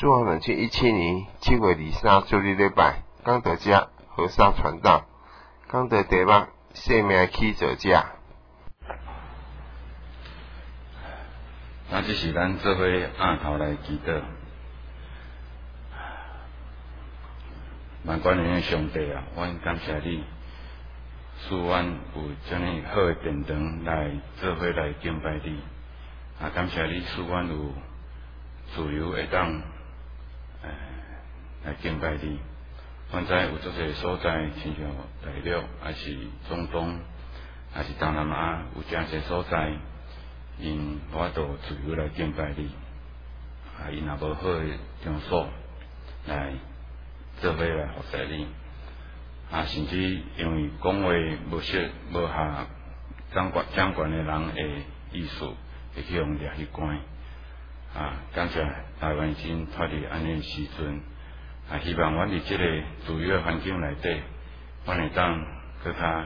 主后2017年7月23主日礼拜，讲到这和尚传道，讲到题目生命起造者。 这是咱做伙按头来祈祷。万管的上帝啊，阮感谢你，使阮有这么好的殿堂来做伙来敬拜你。感谢你使阮有自由会当来敬拜你。阮知有足侪所在，亲像大陆，还是中东，还是东南亚，有真侪所在，因无法度自由来敬拜你。因若无好的场所来做伙来服侍你。甚至因为讲话无识无下掌权的人的意思，会去用掠去关。感谢台湾真脱离安尼时阵。希望阮伫即个自由的环境内底，阮会当更较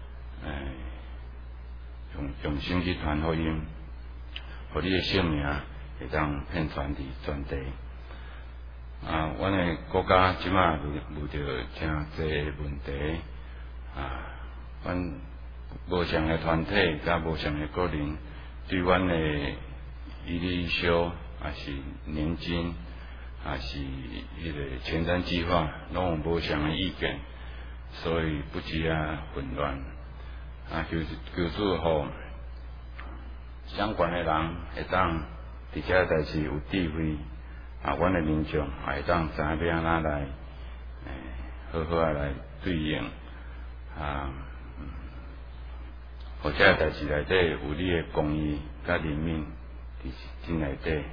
用心去传福音，互你的性命会当遍传伫全地。阮的国家即马遇到真侪问题，阮无相的团体甲无相的个人，对阮的伊利修还是年金。是迄个前瞻计划，拢有无相的意见，所以不止混乱。求主互相关的人会当伫遮代志有智慧，阮的民众也会当知影要安怎来，好好来对应，互遮代志内底有你的公义甲怜悯伫真内底。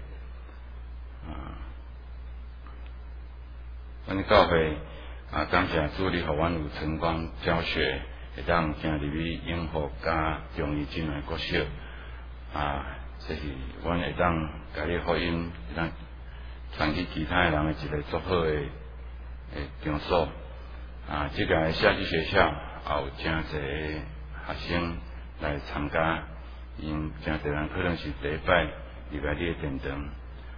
阮教会感谢主，你互阮有晨光教学，会当行入去永福甲中医真诶国小。这是阮会当甲你福音，会当传去其他人诶一个足好诶场所。即个社区学校也有真侪学生来参加，因真侪人可能是第一摆入来你诶殿堂。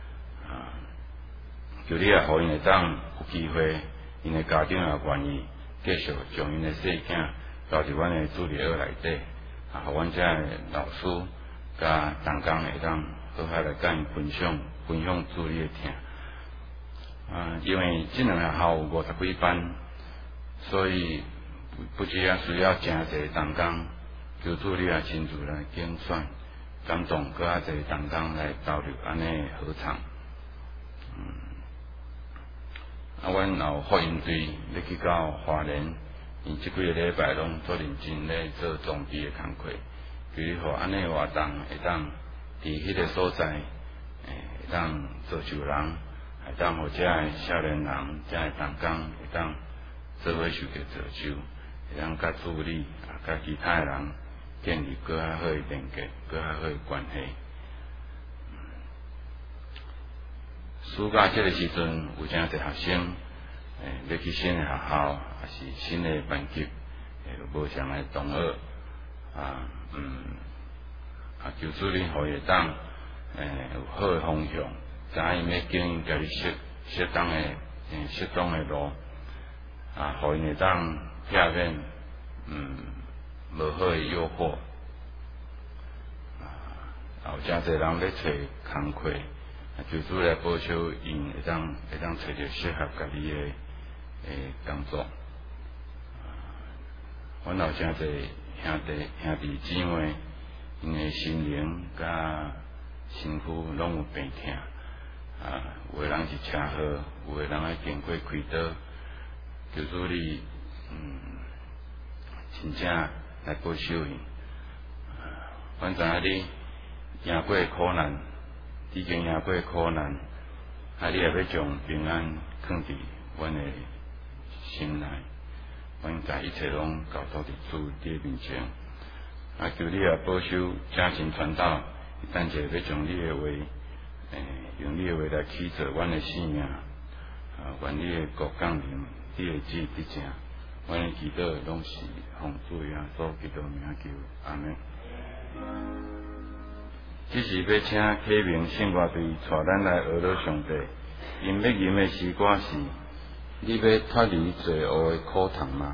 求你互因会当有机会，因的家长也愿意继续将因的细囝交伫阮的主日学内底，互阮遮的老师甲同工会当好好来甲因分享主日的听。因为这两个校有50几班，所以不只需要真侪同工，求主你也亲自来拣选、感动，搁较侪同工来投入安尼合唱。阮也有福音队要去到花莲，因即几个礼拜拢做认真咧做装备的工课，求你互安尼活动会当伫迄个所在，会当造就人，会当互遮的少年人、遮的同工会当做伙受着造就，会当甲助理甲其他的人建立更较好的连结，更较好的关系。暑假这个时阵，有真侪学生，要去新的学校，还是新的班级，无相的同学，求主你互伊会当，有好的方向，知影要经营家己适当的路，互伊会当避免，无好的诱惑，有真侪人要找工课。求主来保守因会当找到适合家己的工作。阮有真侪兄弟姊妹，因的心灵甲身躯拢有病痛。有的人是车祸，有的人经过开刀。求主你真正来保守因。阮知影你行过苦难。已经赢过苦难，你也要将平安放伫阮的心内，阮甲一切拢交托伫主你的面前。求你也保守正神传道，等者要将你的话，用你的话来起造阮的生命。愿你的国降临，你的旨必成。阮的祈祷拢是奉主耶稣基督名求，阿门。这是要请启明圣歌队带咱来学到上帝， 因要吟的诗歌是：你要脱离罪恶的苦痛吗？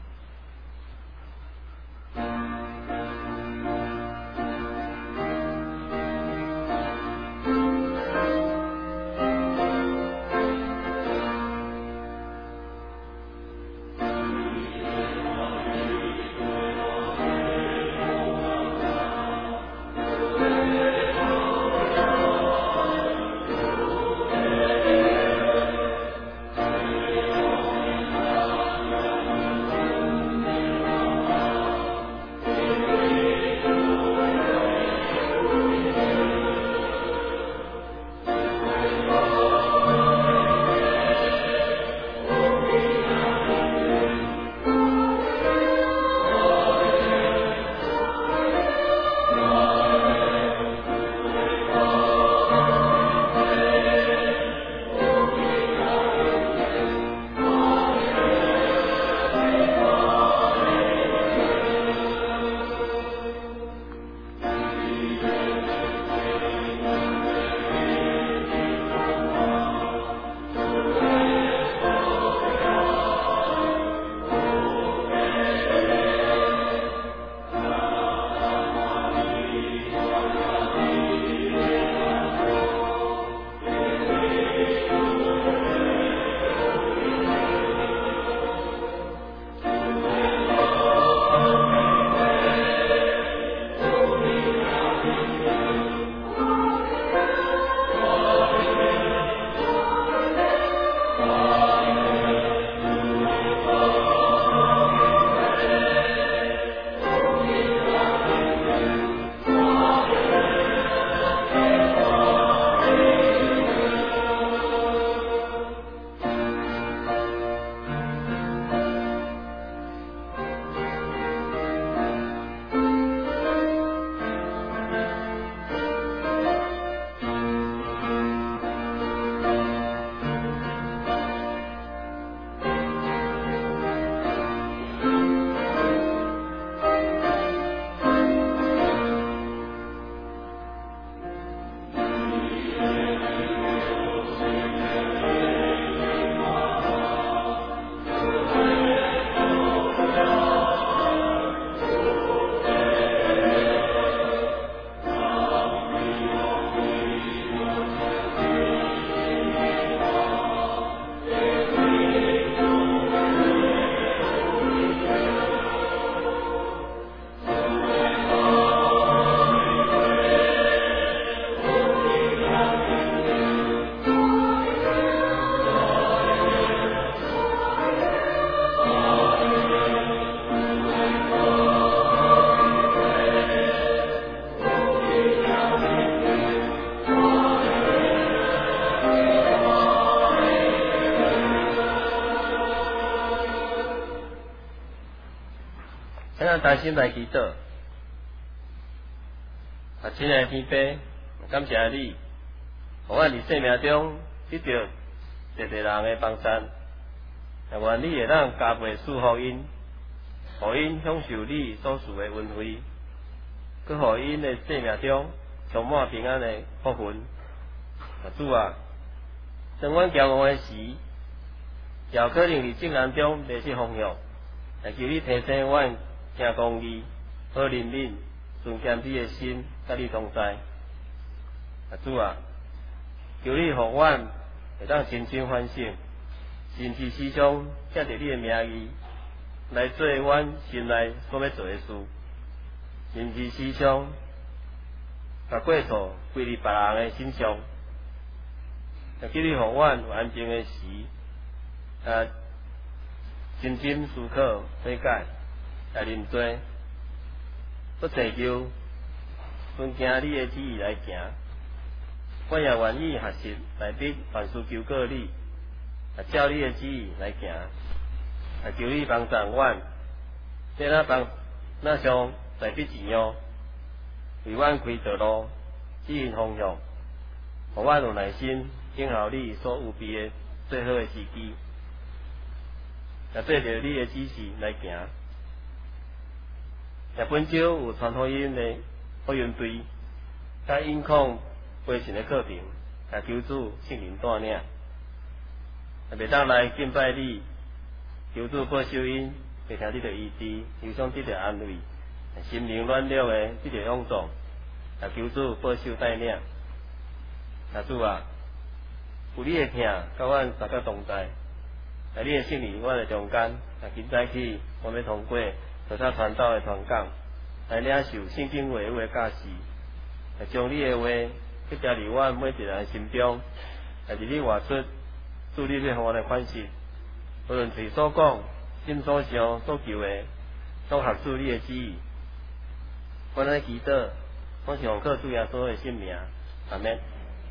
咱担心来祈祷，亲爱的天父，感谢你，互我伫生命中得到一个人的帮助，也愿你会当加倍赐福因，互因享受你所赐的恩惠，佮互因的生命中充满平安的福分。主啊，当阮骄傲的时，也有可能伫正难中迷失方向，也求你提醒阮听公义，好怜悯，顺谦卑的心，甲你同在。主啊，求你互阮会当真心反省，甚至时常借着你的名义来做阮心内所要做的事，甚至时常把过错归伫别人的身上。也求你互阮有安静的时，真心思考悔改，来认罪，不祈求顺行你的旨意来行。我也愿意学习来必凡事求告你，照你的旨意来行。求你帮助阮，那像来必一样，为阮开道路，指引方向，互阮有耐心等候你所预备的最好的时机，也对着你的指示来行。也本少有传福音的福音队，甲应控培训的课程， 甲求主圣灵带领，袂当来敬拜你，求主保守因，袂听你着医治，忧伤得着安慰，心灵软弱的得着勇壮，求主保守带领。主啊，有你的听，甲阮大家同在，你的圣灵，阮的中间，今早起，我们通过菩萨传道的传讲，来领受圣经话语的教示，将你的话去加入阮每一个人心中，日你活出主你要互阮的款式，无论嘴所讲、心所想、所求的，都合主你的旨意。阮的祈祷，我是奉靠主耶稣的圣名，阿门。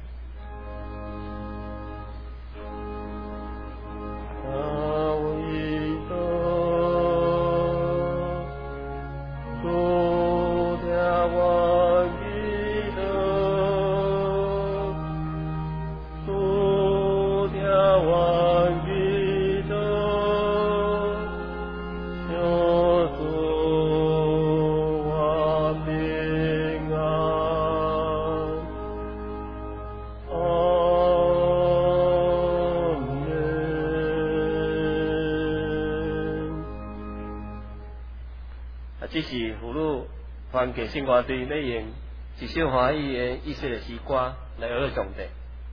这是妇女团结圣歌队要用一首欢喜的意识的诗歌来讹上帝。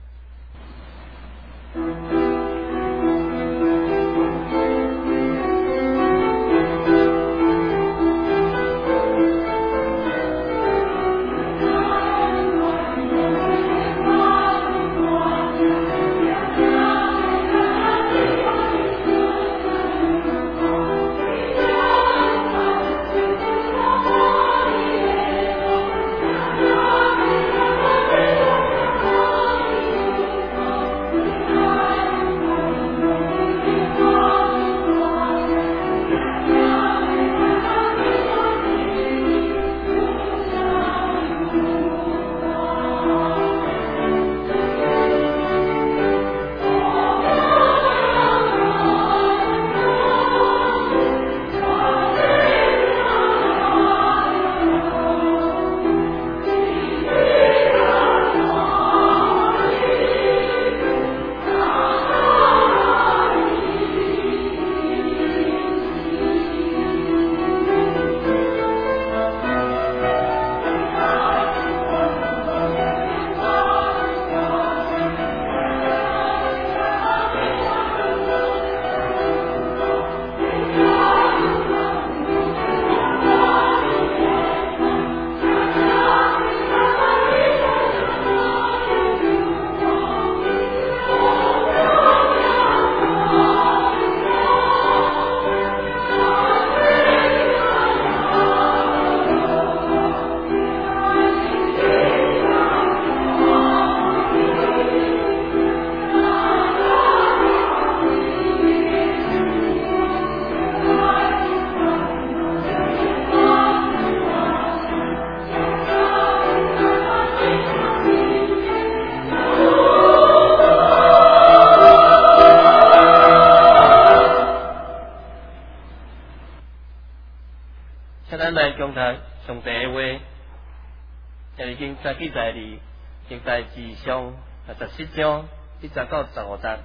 讲读上帝的话，也已经记载伫历代志上17章1节到15节。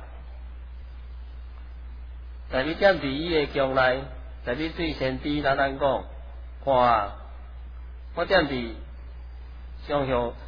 在你踮伫伊的宫内，在你对先知拿咱讲，看啊，我踮伫上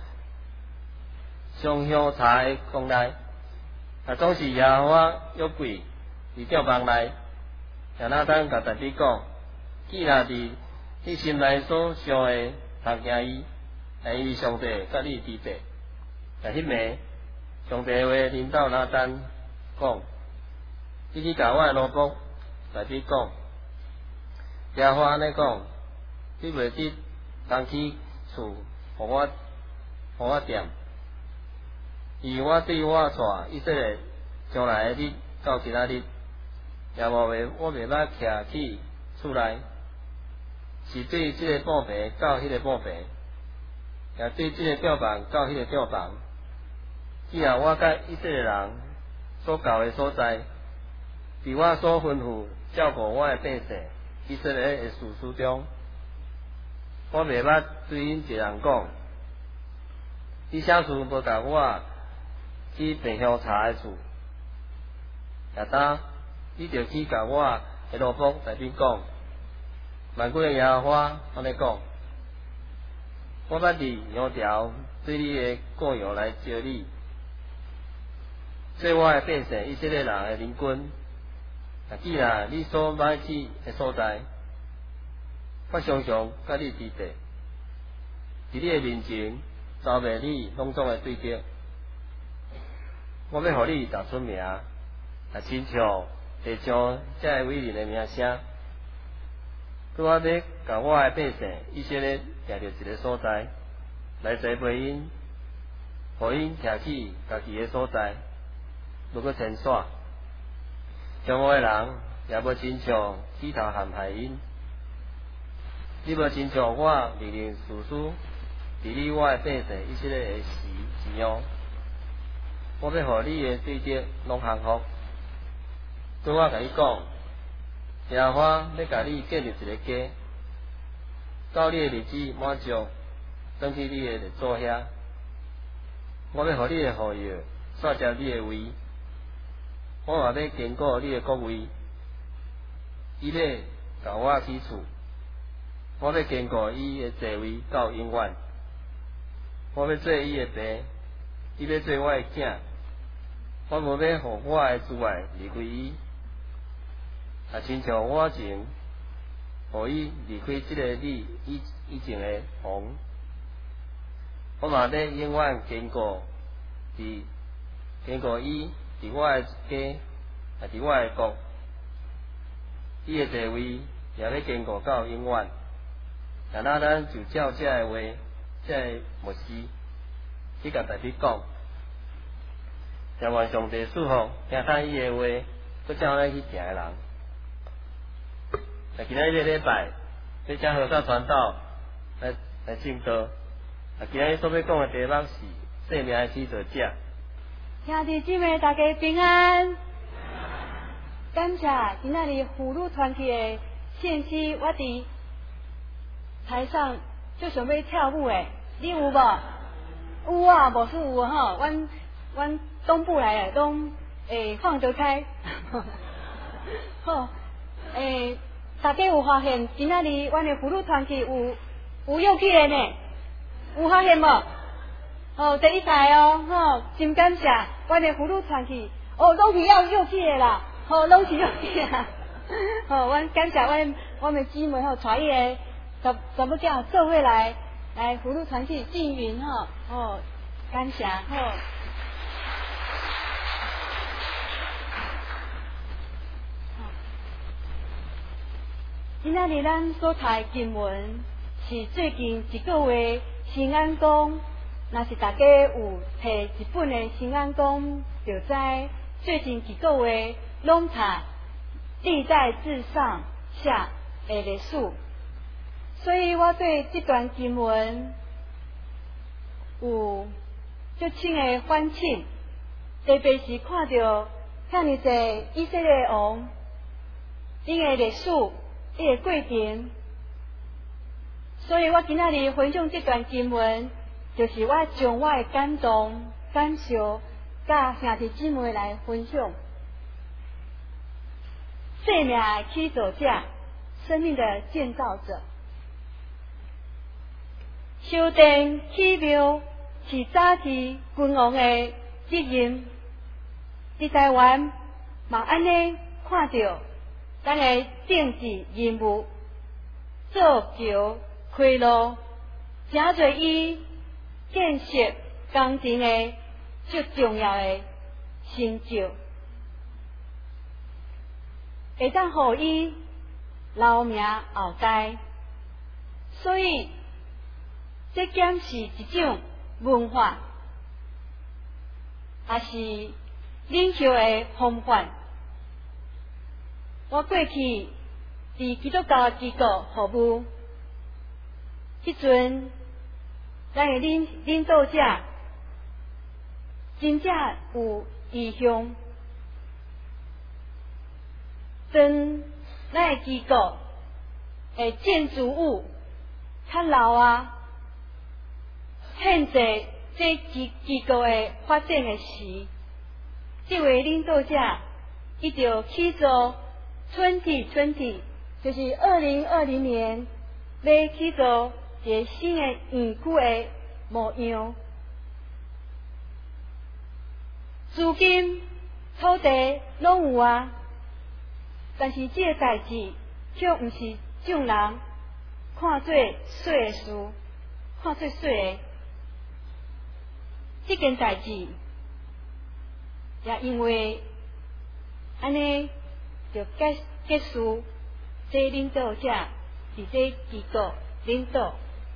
香茶的宫内，总是耶和华约柜伫吊房内，也拿咱甲大家讲，记下伫你心内所想的，通惊伊，伊上帝甲你治病。但迄暝，上帝话领导拿单讲，你去甲我的奴仆来你讲，耶和华安尼讲，你袂得通去厝，互我掂，而我对我带以色列将来的日到今仔日，也我袂捌徛去厝内。是对这个布棚到迄个布棚，也对这个吊房到迄个吊房。既然我甲以色列人所到的所在，伫我所吩咐照顾我的百姓以色列的事事中，我袂捌对因一人讲，你啥事无甲我去白香茶诶厝，也当你着去甲我诶老婆内面讲，万贵诶野花安尼讲，我捌伫羊条对你诶过养来招你，做我诶百姓以色列人诶邻军。既然你所买去诶所在，我常常甲你伫地，伫你诶面前招卖你拢总诶对敌。我要互你打出名，也亲像地上遮个伟人诶名声。拄我要甲我诶百姓以色列行着一个所在，来栽培因，互因徛起家己诶所在，要搁牵线。将我诶人也无亲像企图陷害因，你无亲像我零零事事伫你我诶百姓以色列诶时一样。我要互你诶对敌拢降服。对我甲你讲，野花要甲你建立一个家，到你诶日子满足，转去你诶座遐。我要互你诶后裔煞接你诶位。我嘛要坚固你诶国位，伊要甲我起厝，我要坚固伊诶座位到永远。我要做伊诶爸，伊要做我诶囝。我无要互我诶挚爱离开伊，也亲像我前互伊离开即个你以前诶王。我嘛要永远坚固伊伫我诶家，也伫我诶国，伊诶地位也要坚固到永远。然后咱就照这个话，这个牧师去甲大家讲，也愿上帝祝福听他伊诶话，搁照咱去行诶人。今仔日礼拜，要将和尚传道来敬道。今仔日所要讲诶题目是生命诶起造者。 兄弟姊妹，大家平安。感谢今仔日妇女团体的献诗，我伫台上就想要跳舞诶，你有无？有啊，无是有吼。阮东部来的拢放得开。好，大家有发现今仔日阮的妇女团体有勇气的呢？有发现无？第一台哦，真感谢阮的妇女团体，拢是要勇气的啦，拢是勇气的。阮感谢阮的姊妹带伊个查某囝做伙来妇女团体经营感谢今仔日咱所读的经文是最近一个月新安宫。若是大家有摕一本的新安宫，就知最近几个月拢读历代志上下的历史，所以我对这段经文有足深的反省，特别是看到遐尼侪以色列王因的历史、伊的过程，所以我今仔日分享这段经文。就是我将我的感动、感受，甲兄弟姊妹来分享。生命的起造者，生命的建造者。修殿起庙是早期君王的责任。伫台湾嘛安尼看到咱的政治人物造桥开路，真侪伊。建设工程的最重要的成就，会当互伊留名后代。所以，这减是一种文化，也是领袖的方法。我过去伫基督教机构服务，迄阵。咱的领导者真正有意向，将咱的机构建筑物较老啊，现在这机构的发展的时，这位领导者伊就起造2020，就是2020年要起造一个新的园区的模样。资金、土地拢有啊，但是这个代志却毋是众人看做小的事，看做小的。这件代志，也因为安尼就结束这领导者伫这机构领导。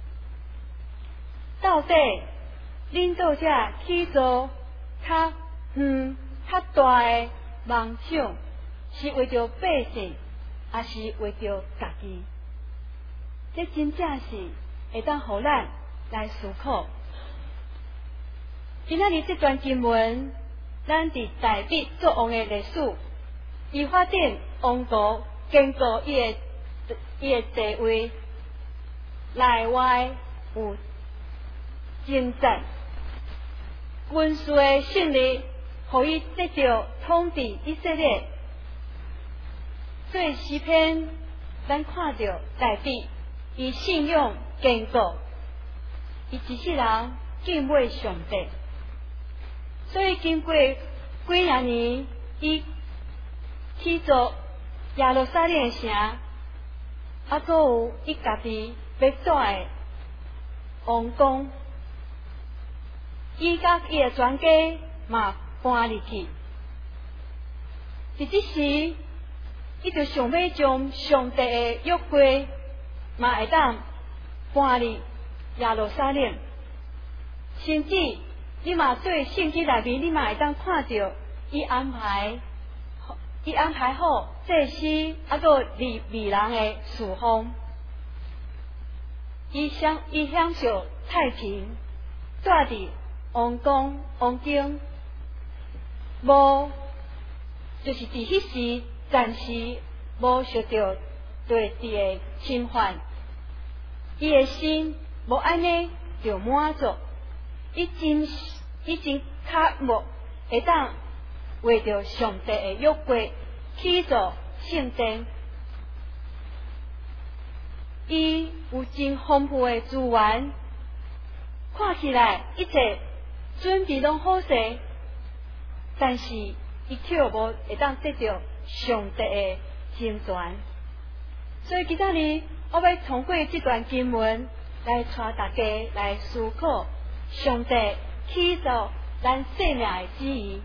到底领导者起造较较大的梦想，是为着百姓，还是为着家己？这真正是会当互咱来思考。今仔日这段经文，咱伫大笔作王的历史，伊发展王国，坚固伊的地位，内外有征战，军事的胜利，互伊得到统治以色列。所以诗篇，咱看到大笔，伊信仰坚固，伊一世人敬畏上帝。所以经过几啊年，伊起造耶路撒冷的城，还佫有伊家己要住的王宫，伊甲伊的全家嘛搬入去。伫即时，伊就想要将上帝的约柜嘛会当搬入耶路撒冷，甚至你嘛对圣经内面，你嘛会当看到伊安排好祭司，啊个利未人的侍奉，伊享受太平，住伫王宫王宫，无就是伫迄时暂时无受到对地的侵犯，伊的心无安尼就满足。伊真渴慕会当为着上帝的约柜起造圣殿，伊有真丰富的资源，看起来一切准备拢好势，但是伊却无会当得到上帝的成全。所以今仔日我要通过这段经文来带大家来思考上帝起造咱生命的旨意。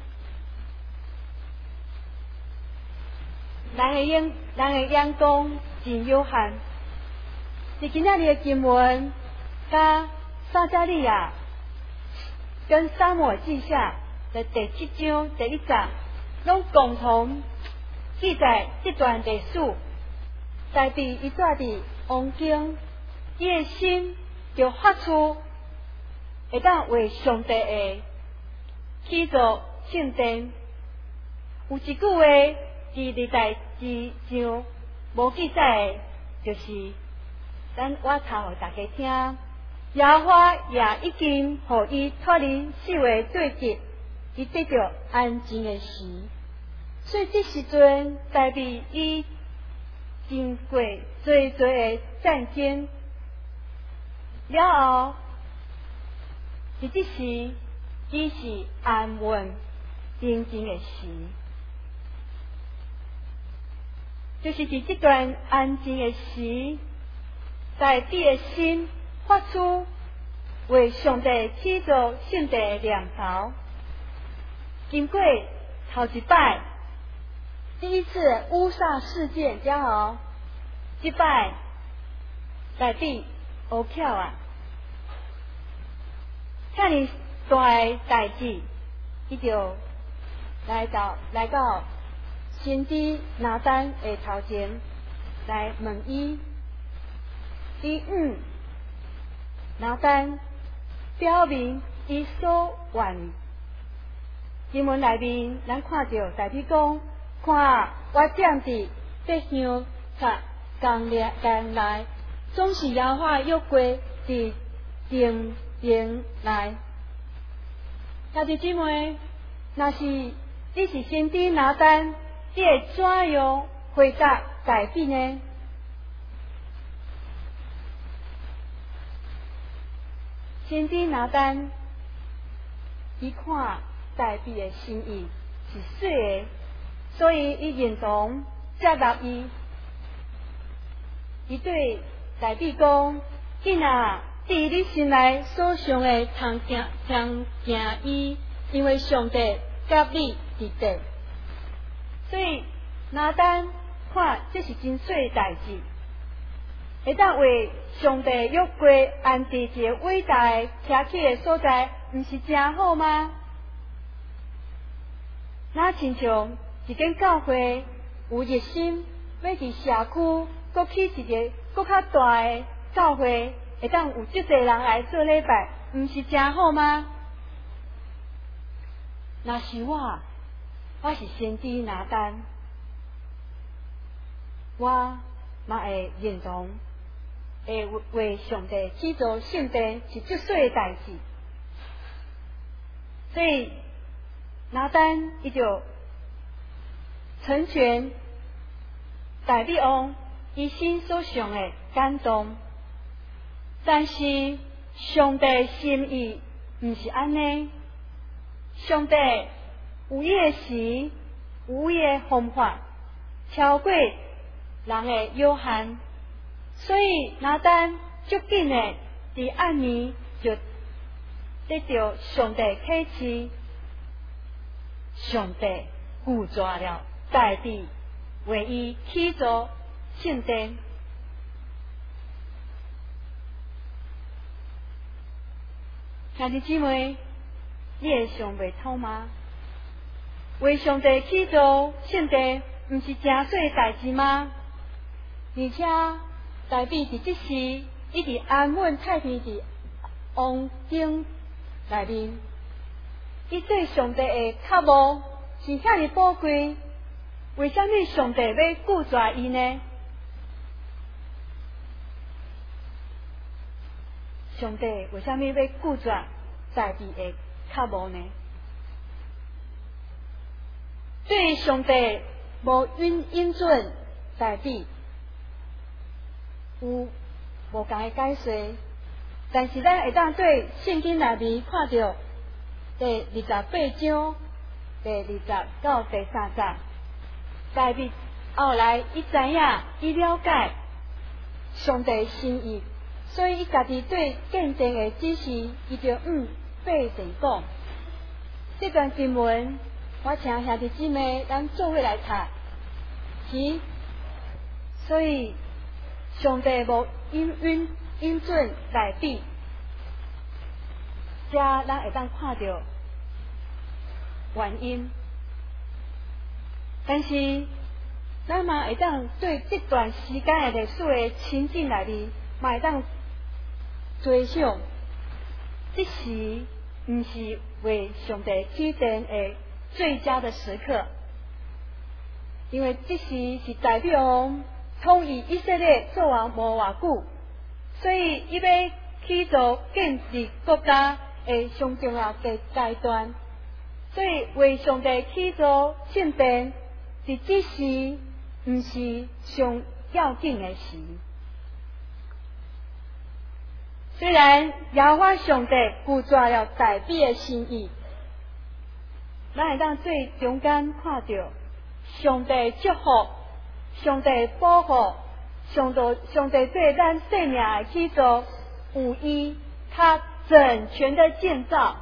人的眼光真有限。伫今仔日的经文，甲撒迦利亚跟撒母耳记下的第7章第1章，拢共同记载这段历史。大卫伊住伫王宫，伊的心就发出会当为上帝的起造圣殿。有一句话伫历代志上无记载的，就是我读互大家听。耶和华也已经互伊脱离四围对敌，伊得到安静的时。所以这时阵，大卫伊经过侪的战争了后，伫这时，伊是安稳平静的时。就是伫这段安静的时，大卫的心发出为上帝起造圣殿的念头。经过头一摆第一次乌撒事件之后，这摆大卫学巧啊，遐尼大的代志，伊就来到先知拿单的头前来问伊，拿单表明伊所愿。经文内面，咱看到大卫讲，看我踮伫这香甲工内，总是耶和华约柜伫殿内。 兄弟姊妹，若是你是先知拿单，你会怎样回答大比呢？先知拿单，伊看大比的心意是水的，所以伊认同接纳伊。伊对大比讲：囡仔，伫你心内所想的通行伊，因为上帝甲你伫地。所以拿单看这是真水的代志，会当为上帝约过安置一个伟大的徛起的所在，毋是真好吗？那亲像一间教会有热心要伫社区搁起一个搁较大的教会，会当有这侪人来做礼拜，毋是真好吗？若是我是先知拿单，我嘛会认同，会为上帝起造圣殿是足水的代志。所以拿单伊就成全大比王伊心所想的感动，但是上帝心意毋是安尼。上帝有伊的时，有伊的方法，超过人的有限，所以拿单足紧的伫暗暝就得到上帝启示，上帝拒绝了大比为伊起造圣殿。兄弟姊妹，你会想袂通吗？为上帝起造圣殿，毋是真水的代志吗？而且大比伫即时，伊伫安稳太平伫王宫内面，伊对上帝的较无是遐尼宝贵，为什么上帝要拒绝伊呢？上帝为什么要拒绝大比的较无呢？对上帝无允准大比有无共的解释，但是咱会当对圣经内面看到第28章第20到第30，大比后来伊知影，伊了解上帝心意，所以伊家己对见证的指示，伊就八成讲。这段经文，我请兄弟姊妹咱做伙来读。所以上帝无允准大比，遮咱会当看到原因。但是咱嘛会当对这段时间的历史的情境内面，嘛会当追想，这时毋是为上帝起殿的最佳的时刻，因为这时是大比王统一以色列做王无偌久，所以伊要起造建立国家的上重要的阶段，所以为上帝起造圣殿，伫这时毋是上要紧的事。虽然耶和华上帝拒绝了大比的心意，咱会当最中间看到上帝祝福、上帝保护、上帝对咱生命的起造有伊较整全的建造。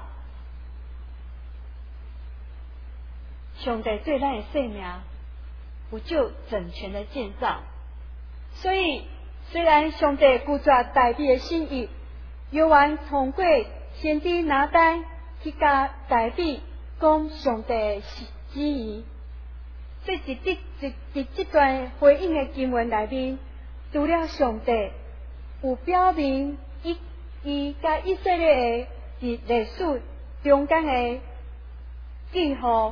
上帝对咱的生命有就整全的建造，所以虽然上帝拒绝大比的心意，犹原通过先知拿单去甲大比讲上帝的旨意。在这段回应的经文内面，除了上帝有表明伊甲以色列的伫历史中间的记号，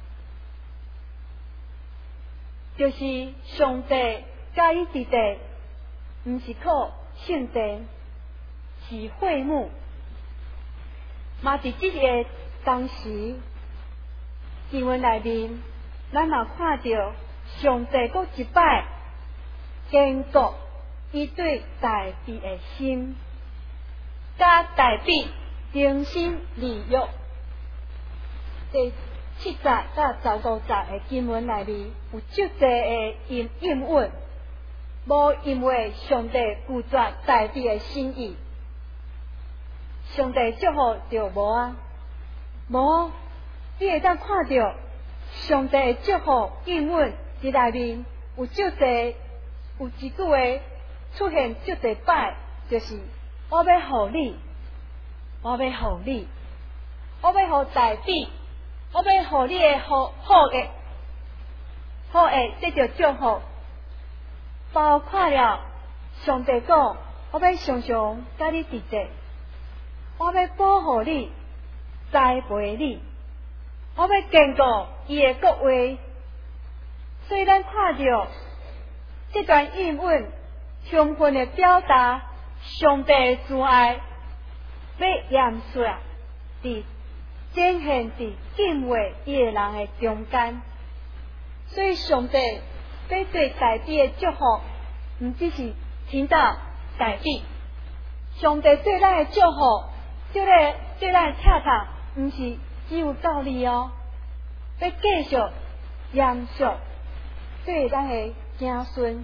就是上帝甲伊伫地，毋是靠圣殿，是会幕，嘛伫这个当时经文内面，咱嘛看到上帝搁一摆坚固伊对大卫的心，甲大卫重新立约。第7节到15节的经文内面有足多的应允，无因为上帝拒绝大卫的心意，上帝祝福就无啊，无，你会当看到上帝的祝福应允伫内面有足多，有一句话出现足多摆，就是我要互你，我要互你，我要互大卫，我要互你的好的得到祝福，包括了上帝讲，我要常常甲你伫在，我要保护你，栽培你，我要坚固伊的国话。所以咱看到这段应允，充分的表达上帝的慈爱，要严肃伫展现伫敬畏伊的人的中间。所以上帝要对大卫的祝福，毋只是听到大卫，上帝对咱的祝福，对咱的拆读，毋是只有道理哦，要继续严肃对咱的子孙。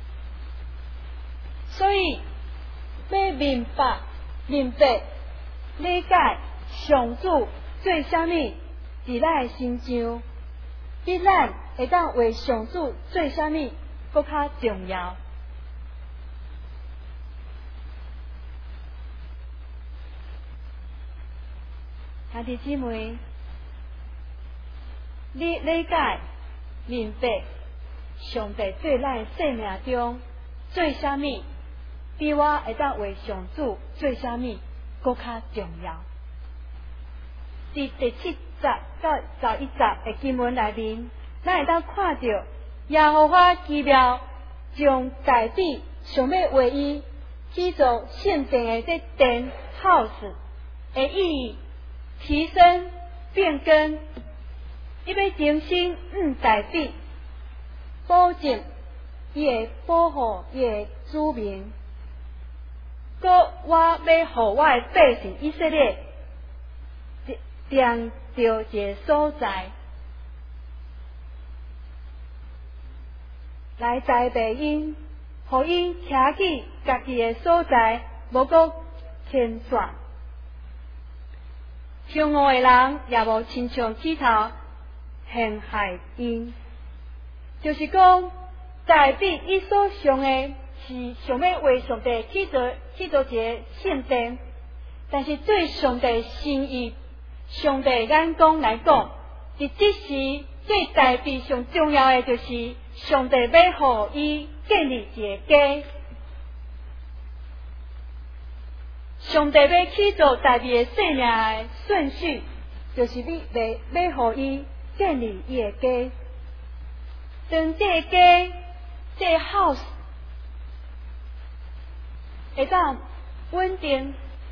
所以要明白、理解上主做啥物，伫咱的心上，比咱会当为上主做啥物搁较重要。兄弟姊妹，你理解、明白上帝对咱的生命中做啥物，比我会当为上主做啥物搁较重要。伫第7节到11节的经文内面，咱会当看到耶和华奇妙将大卫想要为伊起造圣殿的这殿 house 的意义提升变更，伊要重新大卫，保证伊会保护伊的子民，搁我要互我的百姓以色列定着一个所在，来栽培因，互伊徛起家己的所在，无搁牵线。凶恶的人也无亲像起头陷害因，就是讲大卫伊所想的是想要为上帝起造一个圣殿，但是对上帝心意、上帝眼光来讲，伫即时对大卫上重要的就是上帝要互伊建立一个家。上帝要起造大卫的生命的顺序，就是要互伊建立伊的家。当这个家、这个 house 会当稳定，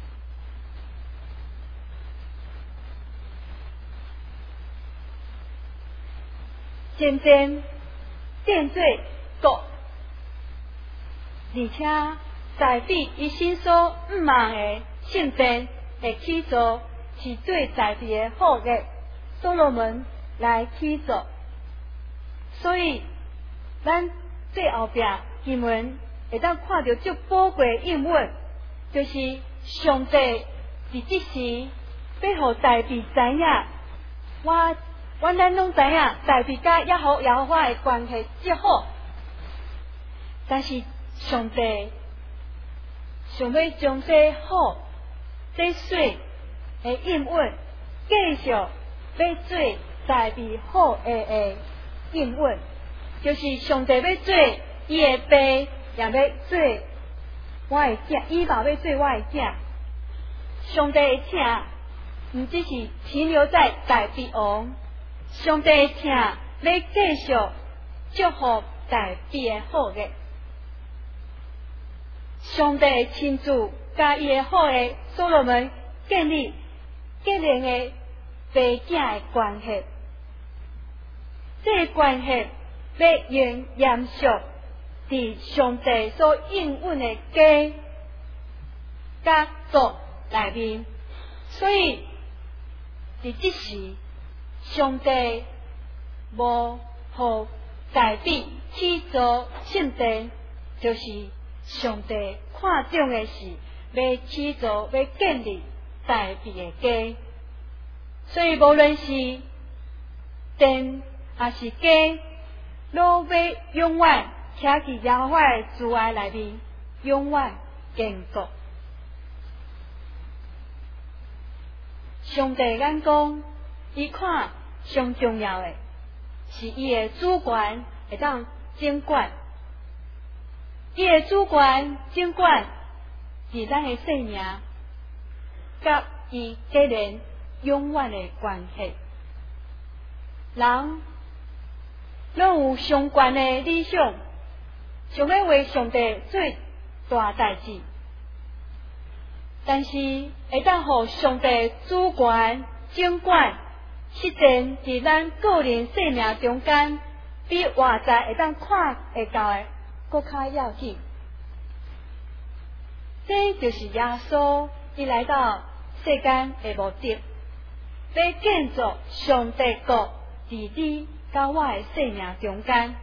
渐渐变做国，而且大卫伊心所望的圣殿的起造，是对大卫的后裔所罗门来起造。所以，咱最后壁经文会当看到足宝贵应允，就是上帝伫即时要互大卫知影，咱拢知影大卫甲耶和华的关系极好，但是上帝想要将这好、这水的应允，继续要做大卫好的应允，就是上帝要做伊的爸，也要做我的囝，以后要做我的囝。上帝的请，毋只是停留在大卫王，上帝的请要继续祝福大卫的好的。上帝亲自甲伊的好的所罗门建立的爸囝的关系。这个关系要用严肃伫上帝所应允的家甲族内面，所以伫即时，上帝无互大卫去做圣殿，就是上帝看重的是要去做要建立大卫的家。所以无论是殿还是家，都要永远徛伫耶和华的慈爱内面，永远坚固。上帝眼光，伊看上重要的是伊的主权会当掌管，伊的主权掌管是咱的生命，甲伊家人永远的关系。人拢有上悬的理想，想要为上帝做大代志，但是会当互上帝主权掌管，实践伫咱个人生命中间，比外在会当看会到的搁较要紧。这就是耶稣伊来到世间的目的，要建造上帝国伫你甲我的生命中间。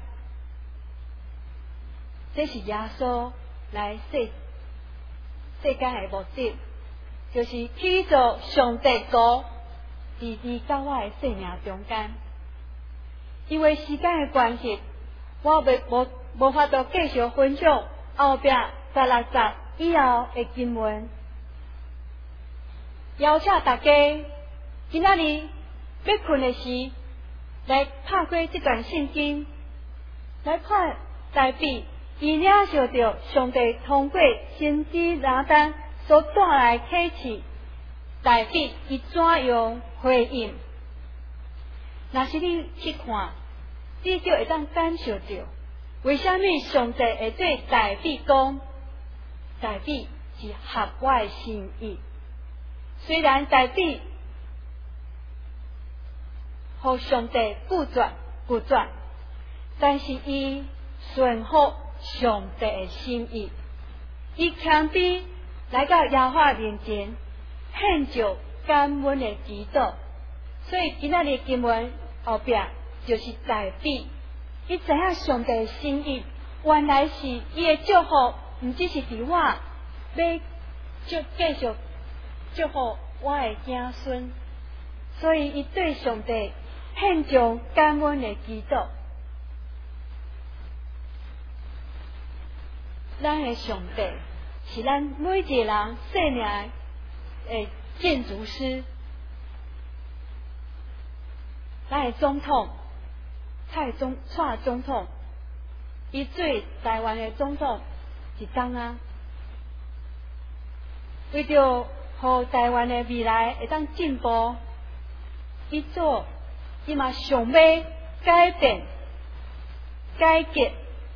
这是耶稣来世间的目的，就是去做上帝国伫你甲我的生命中间。因为时间的关系，我无法度继续分享后壁16集以后的经文。邀请大家今仔日要困的时，来拍开这段圣经，来看大卫伊领受到上帝通过先知拿单所带来启示，大卫伊怎样回应？若是你去看，你就会当感受到，为什么上帝会对大卫讲，大卫是合我的心意。虽然大卫互上帝拒绝，但是伊顺服上帝的心意，伊谦卑来到耶和华面前，献上感恩的祈祷。所以今仔日经文后壁就是大卫，伊知影上帝的心意，原来是伊的祝福，毋只是伫我要继续祝福我的子孙，所以伊对上帝献上感恩的祈祷。咱的上帝是咱每一个人生命的建筑师，咱的总统蔡总统，伊做台湾的总统一冬啊，为着互台湾的未来会当进步，伊嘛想要改变改革。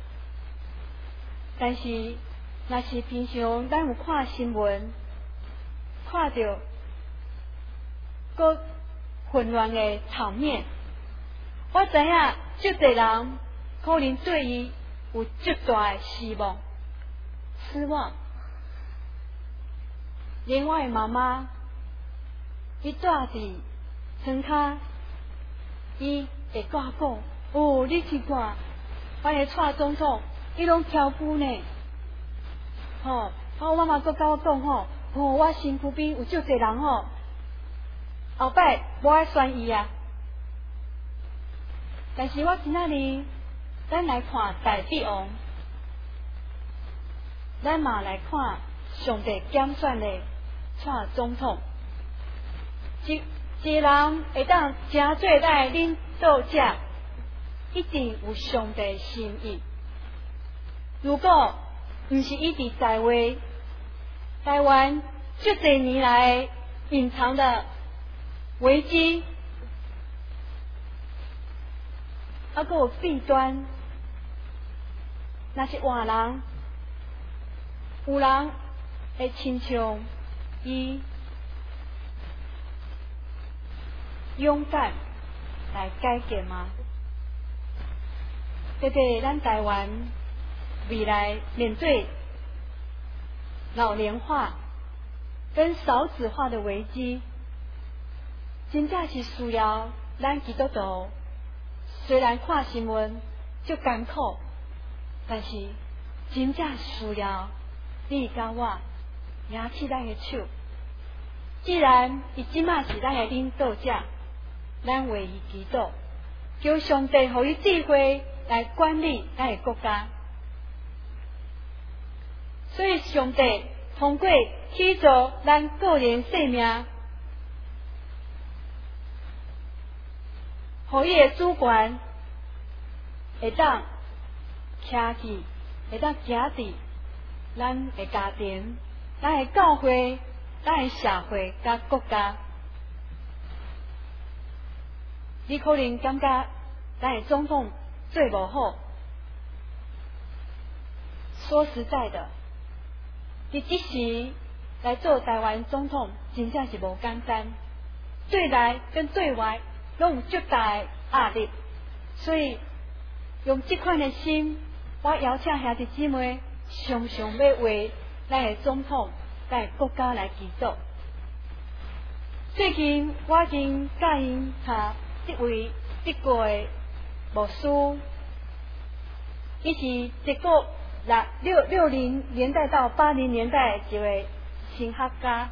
但是，若是平常咱有看新闻，看到个混乱的场面，我知影足侪人可能对伊有足大的失望。连我的妈妈，伊住伫床骹，伊会甲我讲：“哦，你去看，我的蔡总统。”伊拢跳舞呢，我妈妈阁甲我讲我身躯边有足侪人后摆无爱选伊啊。但是我今仔日，咱来看大帝王，咱嘛来看上帝拣选的蔡总统，一个人会当真做咱的领导者，一定有上帝的心意。如果毋是伊伫在位，台湾足侪年来隐藏的危机，还佫有弊端，若是换人，有人会亲像伊勇敢来改革吗？特别咱台湾未来面对老年化跟少子化的危机，真正是需要咱基督徒，虽然看新闻就艰苦，但是真正需要你甲我拿起咱的手。既然伊即马是咱的领导者，咱为伊祈祷，求上帝予伊智慧来管理咱的国家。所以上帝通过起造咱个人生命，予伊的主权会当徛起，会当行伫咱的家庭、咱的教会、咱的社会甲国家。你可能感觉咱的总统做无好，说实在的，你即时来做台湾总统，真正是无简单，对内跟对外拢有巨大的压力。所以用这款的心，我邀请兄弟姊妹常常要为咱的总统、咱的国家来祈祷。最近我已经甲因查一位德国的牧师，伊是德国60年代到80年代的一位神学家，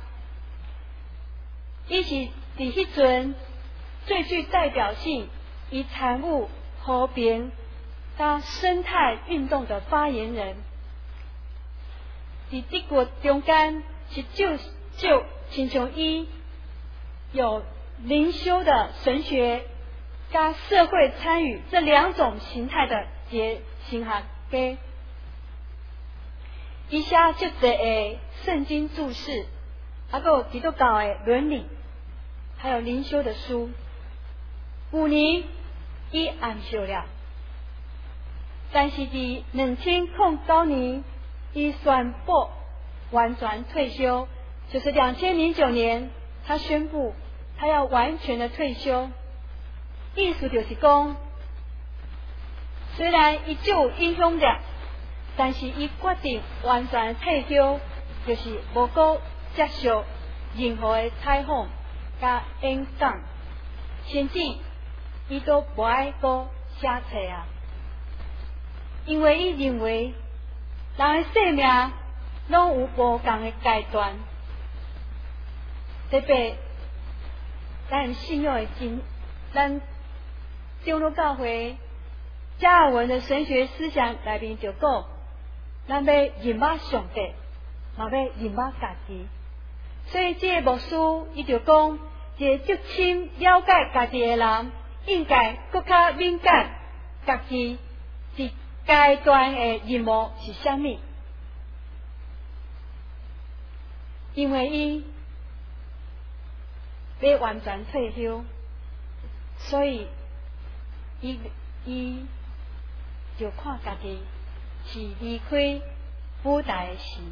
伊是伫迄阵最具代表性，以产物和平加生态运动的发言人。伫德国中间是就亲像伊有灵修的神学加社会参与这两种形态的一个神学家。伊写足侪个圣经注释，还有基督教的伦理，还有灵修的书。5年伊暗休了，但是伫2009年伊宣布完全退休，就是2009年他宣布他要完全的退休。意思就是讲，虽然伊就有影响力，但是伊决定完全退休，就是无搁接受任何的采访甲演讲，甚至伊都无爱搁写册啊，因为伊认为人的生命拢有无同的阶段，特别咱信仰的咱长老教会加尔文的神学思想内面就讲，咱要认识上帝，嘛要认识家己。所以这个牧师伊就讲，一个足深了解家己的人，应该更较敏感家己伫阶段的任务是啥物，因为伊要完全退休，所以伊就看家己是离开舞台的时，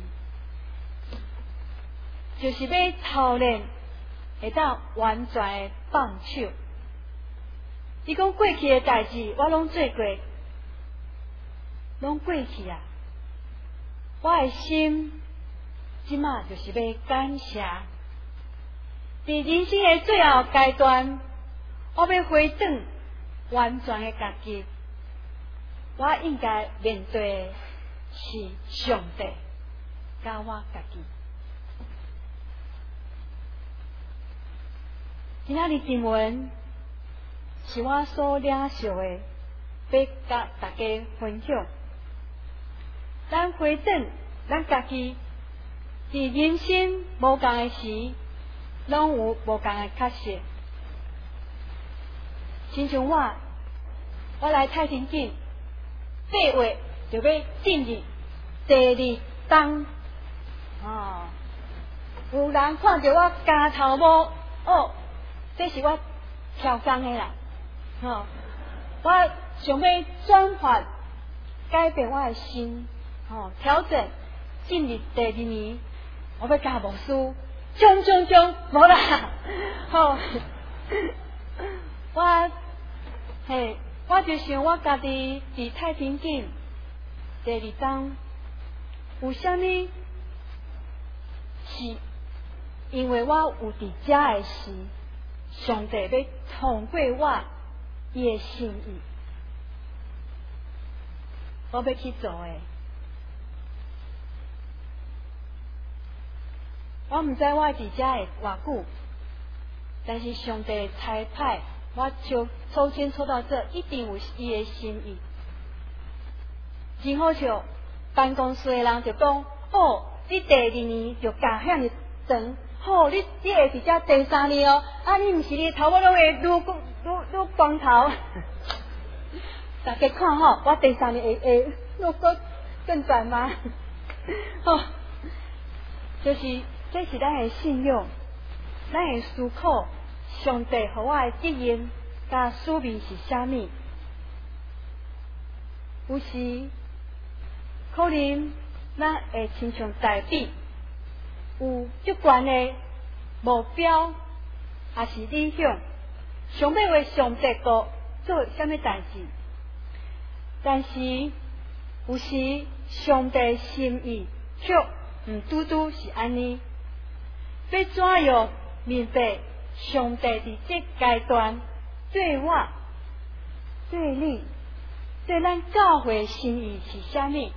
就是要操练会当完全的放手。伊讲过去的代志我拢做过，拢过去啊，我的心即马就是要感谢。伫人生的最后阶段，我要回转完全的家己，我应该面对的是上帝甲我家己。今仔日经文是我所领受的，要甲大家分享。咱回转咱家己，伫人生无共的时，拢有无共的确实。亲像我来太平镇8月就要进入第2冬哦，有人看到我加头毛哦，这是我调工的啦哦，我想要转换改变我的心哦，调整进入第2年，我要加牧师，无啦，吼、 我就想我家己伫太平境第二天，有啥物是因为我有伫遮的时，上帝要通过我伊的心意，我要去做的。我毋知我伫遮会偌久，但是上帝差派我抽签抽到这，一定有伊的心意。真好笑，办公室的人就讲：哦，你第二年就教遐尼长，好，你会伫遮第三年哦。啊，你毋是你头发拢会愈光头。大家看吼，我第三年会愈搁更短吗？哦，就是这是咱的信用，咱会思考上帝互我的指引甲使命是啥物。有时可能咱会亲像大比，有足悬的目标，也是理想，想要为上帝国做啥物代志。但是有时上帝心意却毋拄拄是安尼。要怎样明白上帝伫这阶段对我、对你、对咱教会心意是啥物？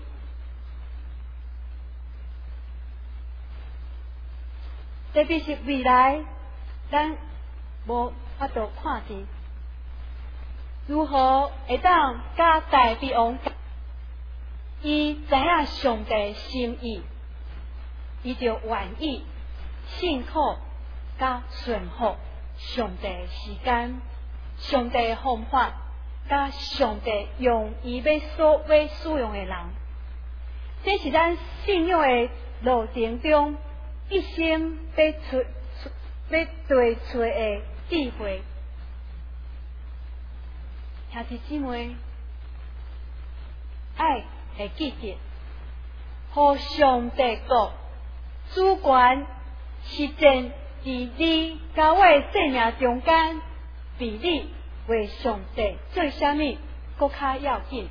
特别是未来，咱无法度看见，如何会当甲大比王？伊知影上帝心意，伊就愿意信靠甲顺服上帝的时间、上帝的方法，甲上帝用伊要使用的人。这是咱信仰的路程中一生要对出的智慧。兄弟姊妹，爱会记得，互上帝国主权实践伫你甲我的生命中间，比你为上帝做啥物搁较要紧。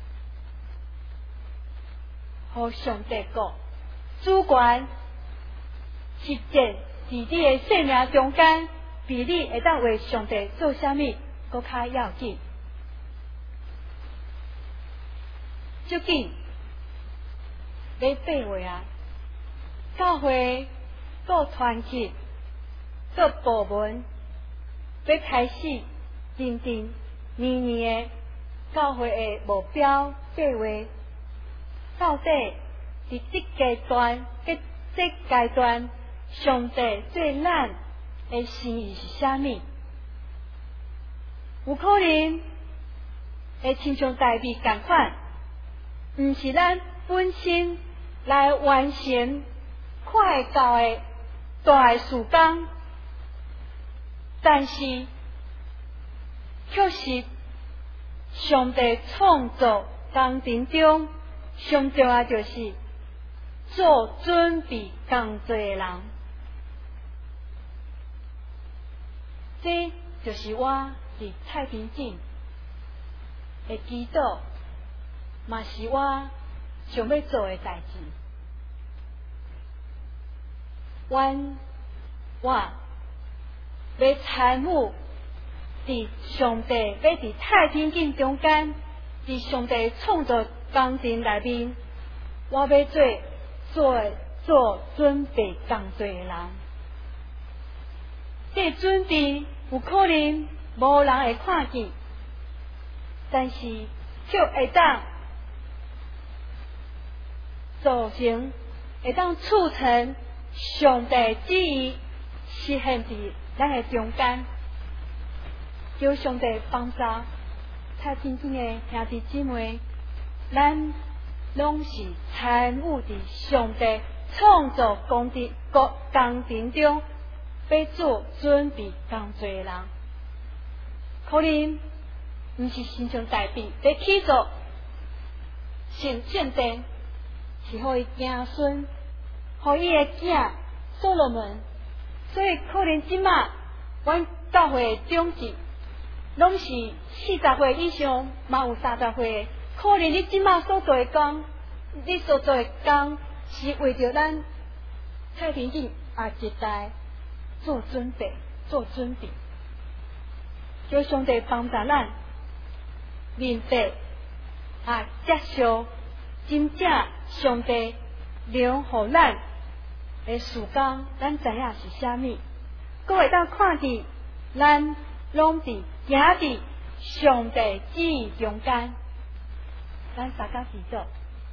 互上帝国主权实践伫你的生命中间，比你会当为上帝做啥物搁较要紧。最近要8月啊，教会各团体、各部门要开始认定年年的教会的目标计划，到底伫这阶段，上帝对咱的心意是啥物？有可能会亲像大卫同款，毋是咱本身来完成快到的大的事工，但是却是上帝创造工程中上重要就是做准备工作的人。这就是我伫太平境的祈祷，嘛是我想要做的代志。我要参与伫上帝要伫太平境中间，伫上帝创造工程内面，我要做准备工作的人。这准备有可能无人会看见，但是却会当造成，会当促成上帝旨意实现伫咱的中间。求上帝帮助太平境的兄弟姊妹，咱拢是参与伫上帝创造工程中要做准备工作的人。可能毋是亲像大卫要去做圣殿，是互伊子孙，互伊的囝所罗门。所以可能即马阮教会的长子拢是40岁以上，嘛有30岁。可能你即马所做的工，你所做的工是为着咱太平境下一代做准备，做准备。求上帝帮助咱明白接受真正上帝留予咱的时间，咱知影是啥物，搁会当看伫咱拢伫行伫上帝旨意中间。咱大家祈祷。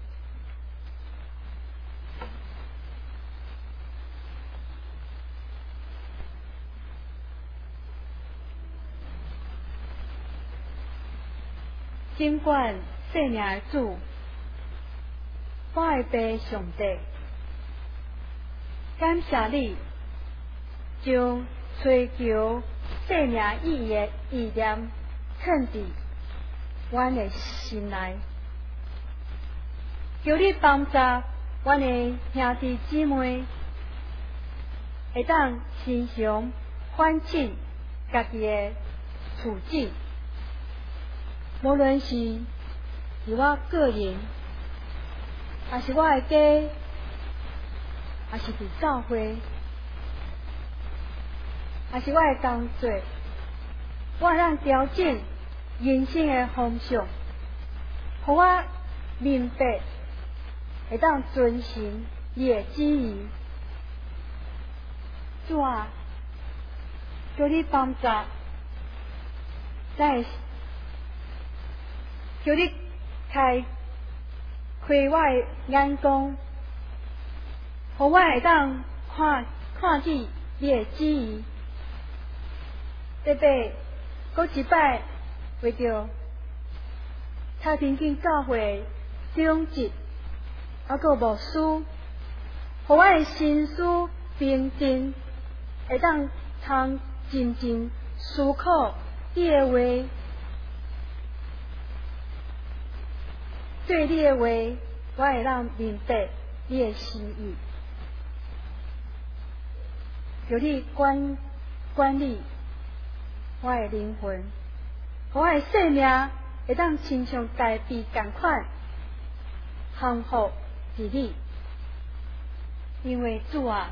尽管生命的主，我的爸上帝，感谢你将追求生命意义的意念藏伫阮的心内，求你帮助阮的兄弟姊妹，会当时常反省家己的处境。无论是伫我个人，还是我的家，还是伫教会，还是我的工作，我会当调整人生的方向，互我明白，会当遵行你的旨意。主啊，求你帮助，求你开我的眼光，互我会当看见你的旨意。特别搁一摆为着太平境教会长职，还搁牧师，互我的心思平静，会当通真正思考你的话。对你的话，我会让明白你的心意。求你管理我的灵魂，互我的生命会当亲像大地同款幸福伫你。因为主啊，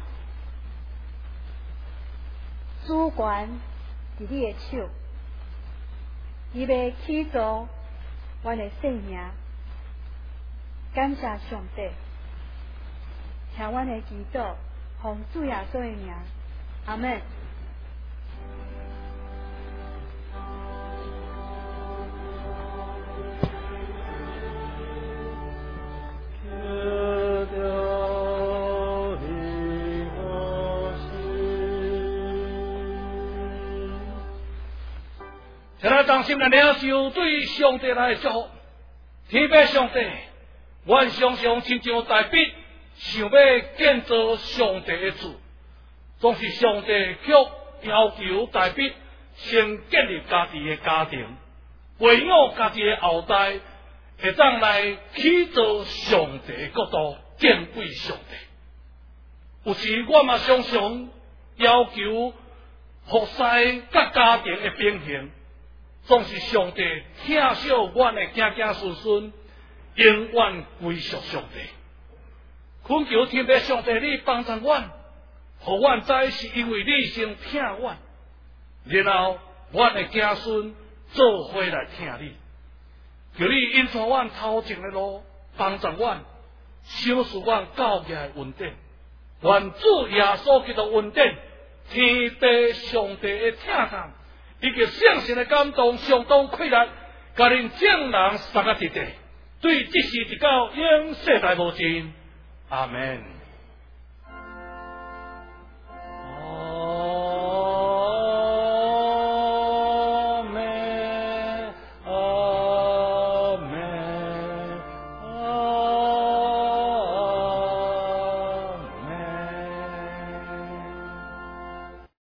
主权伫你的手，伊要起造阮的生命。感谢上帝，听阮的祈祷，奉主耶稣的名，阿们。 现在当心来领受对上帝来祝福，天父上帝。阮常常亲像大笔，想要建造上帝的厝，总是上帝却要求大笔先建立家己的家庭，培养家己的后代，会当来起造上帝的国度，敬畏上帝。有时我嘛常常要求服侍甲家庭的平衡，总是上帝疼惜阮的子子孙孙。永远归属上帝，恳求天父上帝你帮助阮，互阮知是因为你先疼阮，然后阮的子孙做伙来疼你。求你引带阮头前的路，帮助阮，赏赐阮教业的稳定，愿主耶稣基督稳定，天父上帝的疼痛，以及圣神的感动，相当快乐，甲恁众人三个伫地。对，这是直到永世代无尽，阿门。